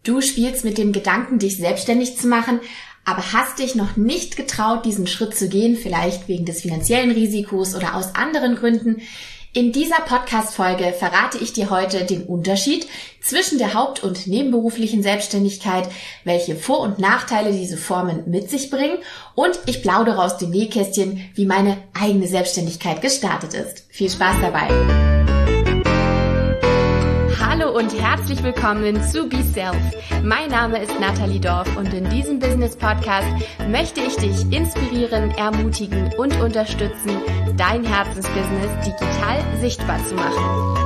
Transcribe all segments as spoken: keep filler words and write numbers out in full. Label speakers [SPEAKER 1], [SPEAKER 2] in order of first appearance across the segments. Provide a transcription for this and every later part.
[SPEAKER 1] Du spielst mit dem Gedanken, dich selbstständig zu machen, aber hast dich noch nicht getraut, diesen Schritt zu gehen, vielleicht wegen des finanziellen Risikos oder aus anderen Gründen. In dieser Podcast-Folge verrate ich dir heute den Unterschied zwischen der haupt- und nebenberuflichen Selbstständigkeit, welche Vor- und Nachteile diese Formen mit sich bringen, und ich plaudere aus dem Nähkästchen, wie meine eigene Selbstständigkeit gestartet ist. Viel Spaß dabei! Hallo und herzlich willkommen zu Be Self. Mein Name ist Nathalie Dorf und in diesem Business-Podcast möchte ich dich inspirieren, ermutigen und unterstützen, dein Herzensbusiness digital sichtbar zu machen.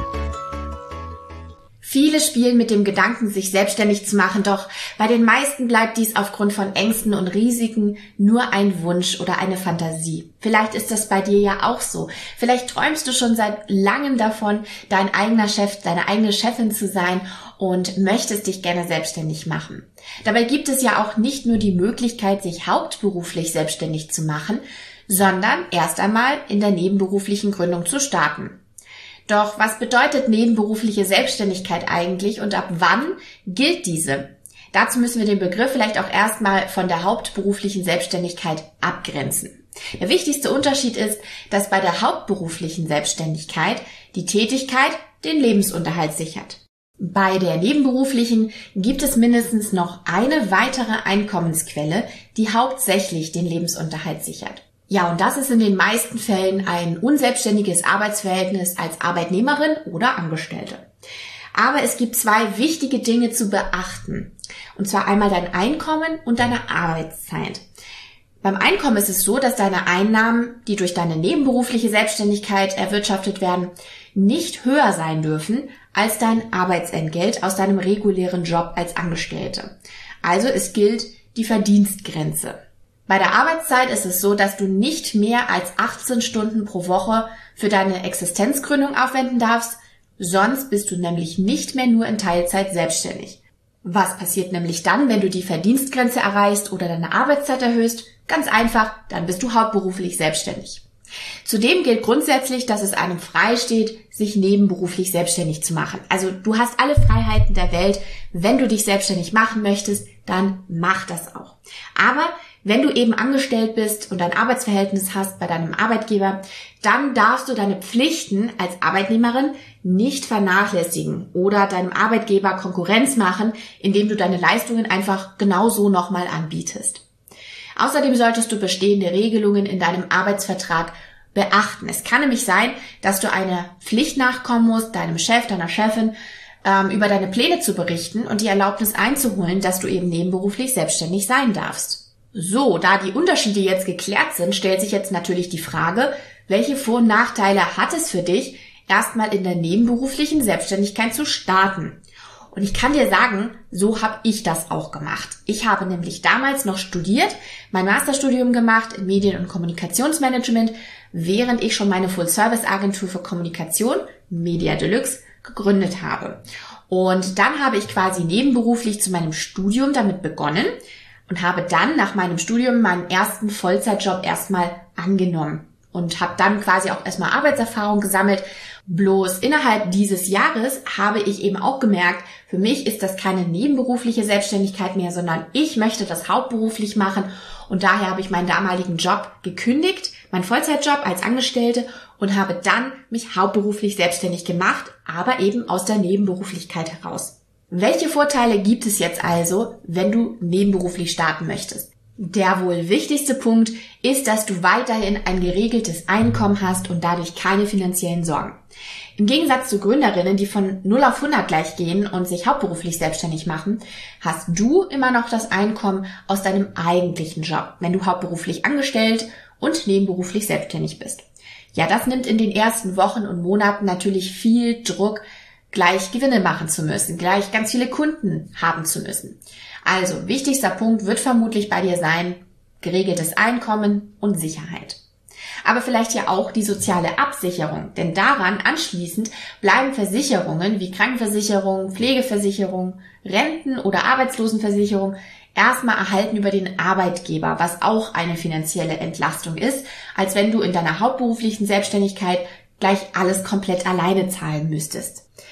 [SPEAKER 1] Viele spielen mit dem Gedanken, sich selbstständig zu machen, doch bei den meisten bleibt dies aufgrund von Ängsten und Risiken nur ein Wunsch oder eine Fantasie. Vielleicht ist das bei dir ja auch so. Vielleicht träumst du schon seit langem davon, dein eigener Chef, deine eigene Chefin zu sein und möchtest dich gerne selbstständig machen. Dabei gibt es ja auch nicht nur die Möglichkeit, sich hauptberuflich selbstständig zu machen, sondern erst einmal in der nebenberuflichen Gründung zu starten. Doch was bedeutet nebenberufliche Selbstständigkeit eigentlich und ab wann gilt diese? Dazu müssen wir den Begriff vielleicht auch erstmal von der hauptberuflichen Selbstständigkeit abgrenzen. Der wichtigste Unterschied ist, dass bei der hauptberuflichen Selbstständigkeit die Tätigkeit den Lebensunterhalt sichert. Bei der nebenberuflichen gibt es mindestens noch eine weitere Einkommensquelle, die hauptsächlich den Lebensunterhalt sichert. Ja, und das ist in den meisten Fällen ein unselbstständiges Arbeitsverhältnis als Arbeitnehmerin oder Angestellte. Aber es gibt zwei wichtige Dinge zu beachten. Und zwar einmal dein Einkommen und deine Arbeitszeit. Beim Einkommen ist es so, dass deine Einnahmen, die durch deine nebenberufliche Selbstständigkeit erwirtschaftet werden, nicht höher sein dürfen als dein Arbeitsentgelt aus deinem regulären Job als Angestellte. Also es gilt die Verdienstgrenze. Bei der Arbeitszeit ist es so, dass du nicht mehr als achtzehn Stunden pro Woche für deine Existenzgründung aufwenden darfst, sonst bist du nämlich nicht mehr nur in Teilzeit selbstständig. Was passiert nämlich dann, wenn du die Verdienstgrenze erreichst oder deine Arbeitszeit erhöhst? Ganz einfach, dann bist du hauptberuflich selbstständig. Zudem gilt grundsätzlich, dass es einem frei steht, sich nebenberuflich selbstständig zu machen. Also du hast alle Freiheiten der Welt. Wenn du dich selbstständig machen möchtest, dann mach das auch. Aber wenn du eben angestellt bist und ein Arbeitsverhältnis hast bei deinem Arbeitgeber, dann darfst du deine Pflichten als Arbeitnehmerin nicht vernachlässigen oder deinem Arbeitgeber Konkurrenz machen, indem du deine Leistungen einfach genauso nochmal anbietest. Außerdem solltest du bestehende Regelungen in deinem Arbeitsvertrag beachten. Es kann nämlich sein, dass du einer Pflicht nachkommen musst, deinem Chef, deiner Chefin, ähm, über deine Pläne zu berichten und die Erlaubnis einzuholen, dass du eben nebenberuflich selbstständig sein darfst. So, da die Unterschiede jetzt geklärt sind, stellt sich jetzt natürlich die Frage, welche Vor- und Nachteile hat es für dich, erstmal in der nebenberuflichen Selbstständigkeit zu starten? Und ich kann dir sagen, so habe ich das auch gemacht. Ich habe nämlich damals noch studiert, mein Masterstudium gemacht in Medien- und Kommunikationsmanagement, während ich schon meine Full-Service-Agentur für Kommunikation, Media Deluxe, gegründet habe. Und dann habe ich quasi nebenberuflich zu meinem Studium damit begonnen und habe dann nach meinem Studium meinen ersten Vollzeitjob erstmal angenommen und habe dann quasi auch erstmal Arbeitserfahrung gesammelt. Bloß innerhalb dieses Jahres habe ich eben auch gemerkt, für mich ist das keine nebenberufliche Selbstständigkeit mehr, sondern ich möchte das hauptberuflich machen und daher habe ich meinen damaligen Job gekündigt, meinen Vollzeitjob als Angestellte, und habe dann mich hauptberuflich selbstständig gemacht, aber eben aus der Nebenberuflichkeit heraus. Welche Vorteile gibt es jetzt also, wenn du nebenberuflich starten möchtest? Der wohl wichtigste Punkt ist, dass du weiterhin ein geregeltes Einkommen hast und dadurch keine finanziellen Sorgen. Im Gegensatz zu Gründerinnen, die von null auf hundert gleich gehen und sich hauptberuflich selbstständig machen, hast du immer noch das Einkommen aus deinem eigentlichen Job, wenn du hauptberuflich angestellt und nebenberuflich selbstständig bist. Ja, das nimmt in den ersten Wochen und Monaten natürlich viel Druck, gleich Gewinne machen zu müssen, gleich ganz viele Kunden haben zu müssen. Also, wichtigster Punkt wird vermutlich bei dir sein, geregeltes Einkommen und Sicherheit. Aber vielleicht ja auch die soziale Absicherung, denn daran anschließend bleiben Versicherungen wie Krankenversicherung, Pflegeversicherung, Renten- oder Arbeitslosenversicherung erstmal erhalten über den Arbeitgeber, was auch eine finanzielle Entlastung ist, als wenn du in deiner hauptberuflichen Selbstständigkeit gleich alles komplett alleine zahlen müsstest.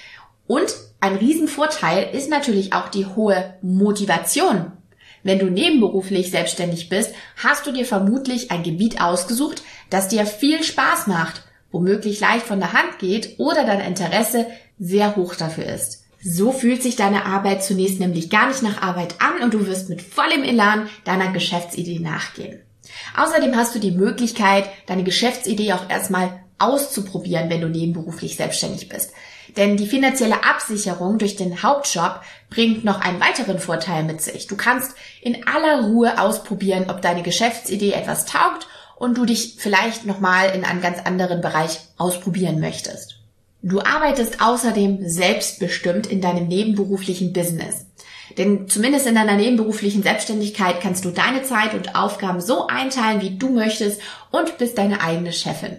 [SPEAKER 1] Und ein Riesenvorteil ist natürlich auch die hohe Motivation. Wenn du nebenberuflich selbstständig bist, hast du dir vermutlich ein Gebiet ausgesucht, das dir viel Spaß macht, womöglich leicht von der Hand geht oder dein Interesse sehr hoch dafür ist. So fühlt sich deine Arbeit zunächst nämlich gar nicht nach Arbeit an und du wirst mit vollem Elan deiner Geschäftsidee nachgehen. Außerdem hast du die Möglichkeit, deine Geschäftsidee auch erstmal auszuprobieren, wenn du nebenberuflich selbstständig bist. Denn die finanzielle Absicherung durch den Hauptjob bringt noch einen weiteren Vorteil mit sich. Du kannst in aller Ruhe ausprobieren, ob deine Geschäftsidee etwas taugt und du dich vielleicht nochmal in einen ganz anderen Bereich ausprobieren möchtest. Du arbeitest außerdem selbstbestimmt in deinem nebenberuflichen Business. Denn zumindest in deiner nebenberuflichen Selbstständigkeit kannst du deine Zeit und Aufgaben so einteilen, wie du möchtest und bist deine eigene Chefin.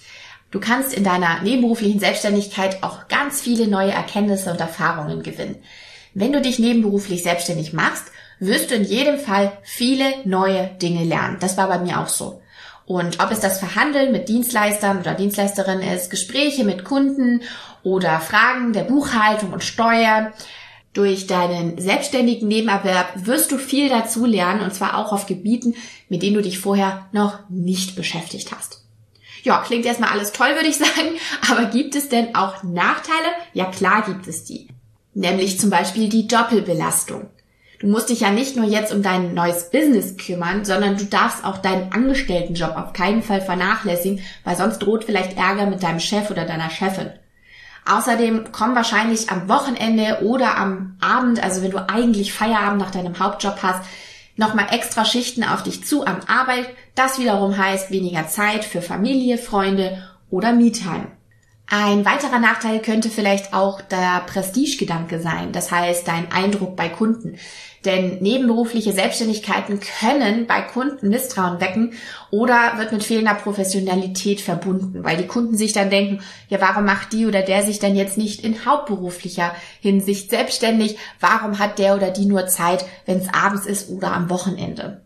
[SPEAKER 1] Du kannst in deiner nebenberuflichen Selbstständigkeit auch ganz viele neue Erkenntnisse und Erfahrungen gewinnen. Wenn du dich nebenberuflich selbstständig machst, wirst du in jedem Fall viele neue Dinge lernen. Das war bei mir auch so. Und ob es das Verhandeln mit Dienstleistern oder Dienstleisterinnen ist, Gespräche mit Kunden oder Fragen der Buchhaltung und Steuer, durch deinen selbstständigen Nebenerwerb wirst du viel dazu lernen, und zwar auch auf Gebieten, mit denen du dich vorher noch nicht beschäftigt hast. Ja, klingt erstmal alles toll, würde ich sagen, aber gibt es denn auch Nachteile? Ja, klar gibt es die. Nämlich zum Beispiel die Doppelbelastung. Du musst dich ja nicht nur jetzt um dein neues Business kümmern, sondern du darfst auch deinen Angestelltenjob auf keinen Fall vernachlässigen, weil sonst droht vielleicht Ärger mit deinem Chef oder deiner Chefin. Außerdem kommen wahrscheinlich am Wochenende oder am Abend, also wenn du eigentlich Feierabend nach deinem Hauptjob hast, nochmal extra Schichten auf dich zu an Arbeit. Das wiederum heißt weniger Zeit für Familie, Freunde oder Me-Time. Ein weiterer Nachteil könnte vielleicht auch der Prestigegedanke sein, das heißt dein Eindruck bei Kunden. Denn nebenberufliche Selbstständigkeiten können bei Kunden Misstrauen wecken oder wird mit fehlender Professionalität verbunden, weil die Kunden sich dann denken, ja, warum macht die oder der sich dann jetzt nicht in hauptberuflicher Hinsicht selbstständig? Warum hat der oder die nur Zeit, wenn es abends ist oder am Wochenende?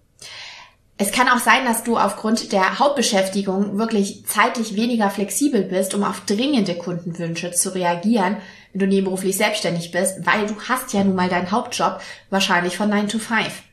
[SPEAKER 1] Es kann auch sein, dass du aufgrund der Hauptbeschäftigung wirklich zeitlich weniger flexibel bist, um auf dringende Kundenwünsche zu reagieren, wenn du nebenberuflich selbstständig bist, weil du hast ja nun mal deinen Hauptjob wahrscheinlich von nine to five.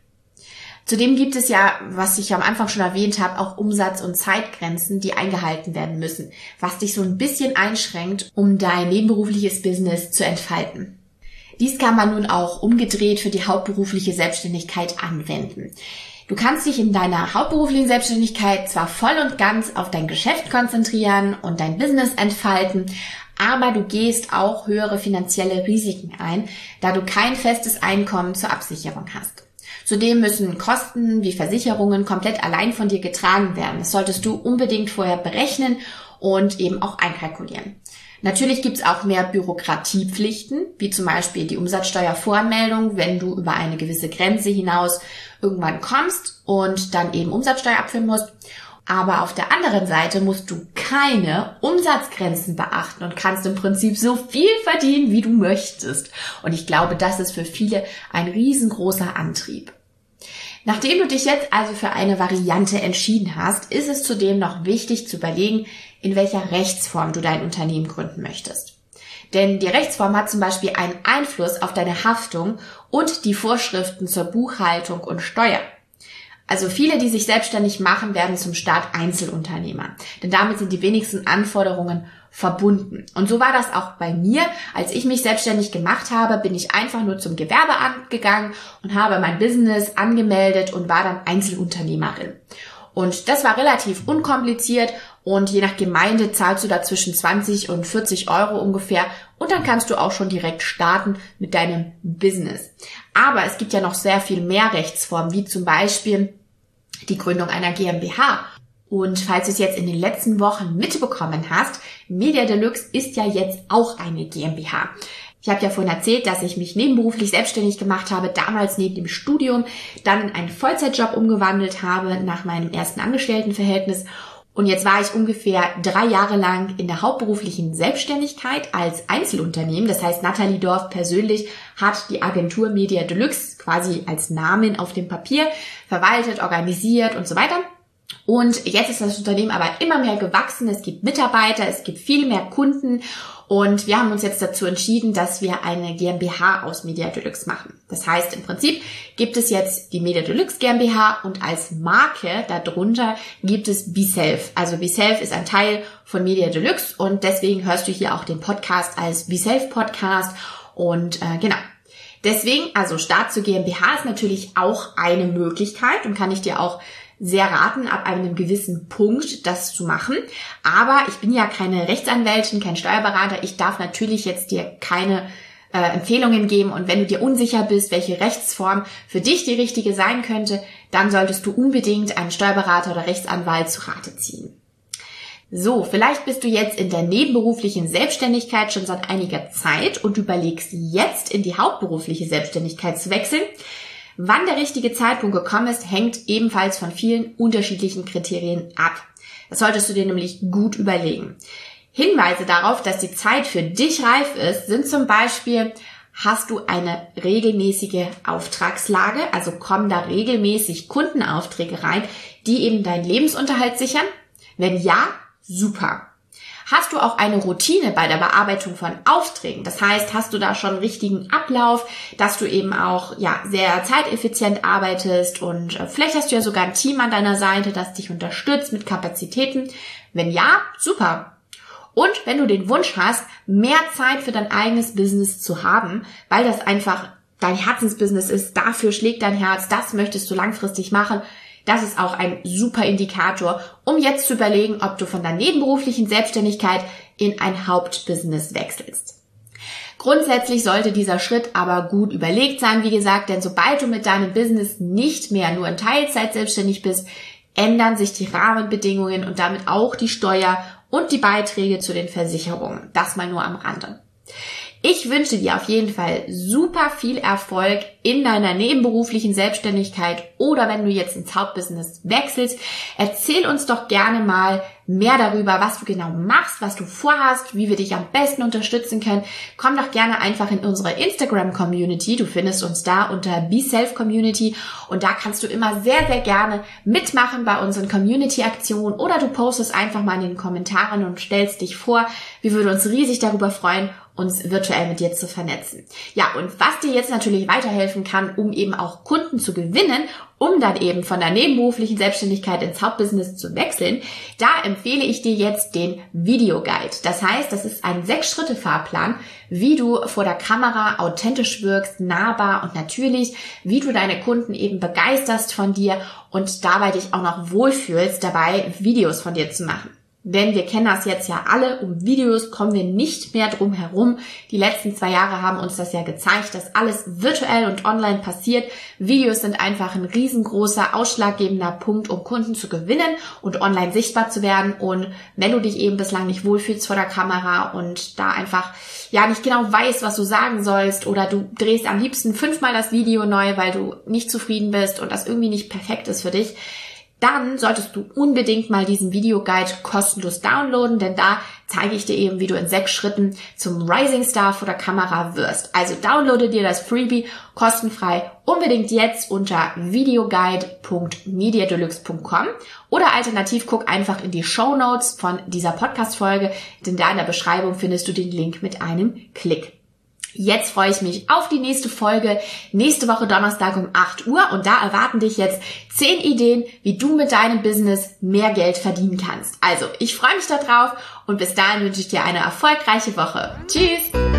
[SPEAKER 1] Zudem gibt es ja, was ich am Anfang schon erwähnt habe, auch Umsatz- und Zeitgrenzen, die eingehalten werden müssen, was dich so ein bisschen einschränkt, um dein nebenberufliches Business zu entfalten. Dies kann man nun auch umgedreht für die hauptberufliche Selbstständigkeit anwenden. Du kannst dich in deiner hauptberuflichen Selbstständigkeit zwar voll und ganz auf dein Geschäft konzentrieren und dein Business entfalten, aber du gehst auch höhere finanzielle Risiken ein, da du kein festes Einkommen zur Absicherung hast. Zudem müssen Kosten wie Versicherungen komplett allein von dir getragen werden. Das solltest du unbedingt vorher berechnen und eben auch einkalkulieren. Natürlich gibt es auch mehr Bürokratiepflichten, wie zum Beispiel die Umsatzsteuervoranmeldung, wenn du über eine gewisse Grenze hinaus irgendwann kommst und dann eben Umsatzsteuer abführen musst. Aber auf der anderen Seite musst du keine Umsatzgrenzen beachten und kannst im Prinzip so viel verdienen, wie du möchtest. Und ich glaube, das ist für viele ein riesengroßer Antrieb. Nachdem du dich jetzt also für eine Variante entschieden hast, ist es zudem noch wichtig zu überlegen, in welcher Rechtsform du dein Unternehmen gründen möchtest. Denn die Rechtsform hat zum Beispiel einen Einfluss auf deine Haftung und die Vorschriften zur Buchhaltung und Steuer. Also viele, die sich selbstständig machen, werden zum Start Einzelunternehmer. Denn damit sind die wenigsten Anforderungen verbunden. Und so war das auch bei mir. Als ich mich selbstständig gemacht habe, bin ich einfach nur zum Gewerbeamt gegangen und habe mein Business angemeldet und war dann Einzelunternehmerin. Und das war relativ unkompliziert und je nach Gemeinde zahlst du da zwischen zwanzig und vierzig Euro ungefähr und dann kannst du auch schon direkt starten mit deinem Business. Aber es gibt ja noch sehr viel mehr Rechtsformen, wie zum Beispiel die Gründung einer GmbH. Und falls du es jetzt in den letzten Wochen mitbekommen hast, Media Deluxe ist ja jetzt auch eine GmbH. Ich habe ja vorhin erzählt, dass ich mich nebenberuflich selbstständig gemacht habe, damals neben dem Studium, dann in einen Vollzeitjob umgewandelt habe nach meinem ersten Angestelltenverhältnis. Und jetzt war ich ungefähr drei Jahre lang in der hauptberuflichen Selbstständigkeit als Einzelunternehmen. Das heißt, Nathalie Dorf persönlich hat die Agentur Media Deluxe quasi als Namen auf dem Papier verwaltet, organisiert und so weiter. Und jetzt ist das Unternehmen aber immer mehr gewachsen. Es gibt Mitarbeiter, es gibt viel mehr Kunden Und wir haben uns jetzt dazu entschieden, dass wir eine GmbH aus Media Deluxe machen. Das heißt, im Prinzip gibt es jetzt die Media Deluxe GmbH und als Marke darunter gibt es BeSelf. Also BeSelf ist ein Teil von Media Deluxe und deswegen hörst du hier auch den Podcast als BeSelf Podcast und äh, genau. Deswegen, also Start zur GmbH ist natürlich auch eine Möglichkeit und kann ich dir auch sehr raten, ab einem gewissen Punkt das zu machen. Aber ich bin ja keine Rechtsanwältin, kein Steuerberater. Ich darf natürlich jetzt dir keine äh, Empfehlungen geben. Und wenn du dir unsicher bist, welche Rechtsform für dich die richtige sein könnte, dann solltest du unbedingt einen Steuerberater oder Rechtsanwalt zu Rate ziehen. So, vielleicht bist du jetzt in der nebenberuflichen Selbstständigkeit schon seit einiger Zeit und überlegst jetzt in die hauptberufliche Selbstständigkeit zu wechseln. Wann der richtige Zeitpunkt gekommen ist, hängt ebenfalls von vielen unterschiedlichen Kriterien ab. Das solltest du dir nämlich gut überlegen. Hinweise darauf, dass die Zeit für dich reif ist, sind zum Beispiel, hast du eine regelmäßige Auftragslage, also kommen da regelmäßig Kundenaufträge rein, die eben deinen Lebensunterhalt sichern? Wenn ja, super. Hast du auch eine Routine bei der Bearbeitung von Aufträgen? Das heißt, hast du da schon einen richtigen Ablauf, dass du eben auch ja sehr zeiteffizient arbeitest und äh, vielleicht hast du ja sogar ein Team an deiner Seite, das dich unterstützt mit Kapazitäten. Wenn ja, super. Und wenn du den Wunsch hast, mehr Zeit für dein eigenes Business zu haben, weil das einfach dein Herzensbusiness ist, dafür schlägt dein Herz, das möchtest du langfristig machen, das ist auch ein super Indikator, um jetzt zu überlegen, ob du von der nebenberuflichen Selbstständigkeit in ein Hauptbusiness wechselst. Grundsätzlich sollte dieser Schritt aber gut überlegt sein, wie gesagt, denn sobald du mit deinem Business nicht mehr nur in Teilzeit selbstständig bist, ändern sich die Rahmenbedingungen und damit auch die Steuer und die Beiträge zu den Versicherungen. Das mal nur am Rande. Ich wünsche dir auf jeden Fall super viel Erfolg in deiner nebenberuflichen Selbstständigkeit oder wenn du jetzt ins Hauptbusiness wechselst. Erzähl uns doch gerne mal mehr darüber, was du genau machst, was du vorhast, wie wir dich am besten unterstützen können. Komm doch gerne einfach in unsere Instagram-Community. Du findest uns da unter BeSelf Community und da kannst du immer sehr, sehr gerne mitmachen bei unseren Community-Aktionen oder du postest einfach mal in den Kommentaren und stellst dich vor. Wir würden uns riesig darüber freuen, uns virtuell mit dir zu vernetzen. Ja, und was dir jetzt natürlich weiterhelfen kann, um eben auch Kunden zu gewinnen, um dann eben von der nebenberuflichen Selbstständigkeit ins Hauptbusiness zu wechseln, da empfehle ich dir jetzt den Videoguide. Das heißt, das ist ein Sechs-Schritte-Fahrplan, wie du vor der Kamera authentisch wirkst, nahbar und natürlich, wie du deine Kunden eben begeisterst von dir und dabei dich auch noch wohlfühlst, dabei Videos von dir zu machen. Denn wir kennen das jetzt ja alle, um Videos kommen wir nicht mehr drum herum. Die letzten zwei Jahre haben uns das ja gezeigt, dass alles virtuell und online passiert. Videos sind einfach ein riesengroßer, ausschlaggebender Punkt, um Kunden zu gewinnen und online sichtbar zu werden. Und wenn du dich eben bislang nicht wohlfühlst vor der Kamera und da einfach ja nicht genau weißt, was du sagen sollst oder du drehst am liebsten fünfmal das Video neu, weil du nicht zufrieden bist und das irgendwie nicht perfekt ist für dich, dann solltest du unbedingt mal diesen Videoguide kostenlos downloaden, denn da zeige ich dir eben, wie du in sechs Schritten zum Rising Star vor der Kamera wirst. Also downloade dir das Freebie kostenfrei unbedingt jetzt unter videoguide punkt mediadeluxe punkt com oder alternativ guck einfach in die Shownotes von dieser Podcast-Folge, denn da in der Beschreibung findest du den Link mit einem Klick. Jetzt freue ich mich auf die nächste Folge, nächste Woche Donnerstag um acht Uhr und da erwarten dich jetzt zehn Ideen, wie du mit deinem Business mehr Geld verdienen kannst. Also, ich freue mich da drauf und bis dahin wünsche ich dir eine erfolgreiche Woche. Tschüss!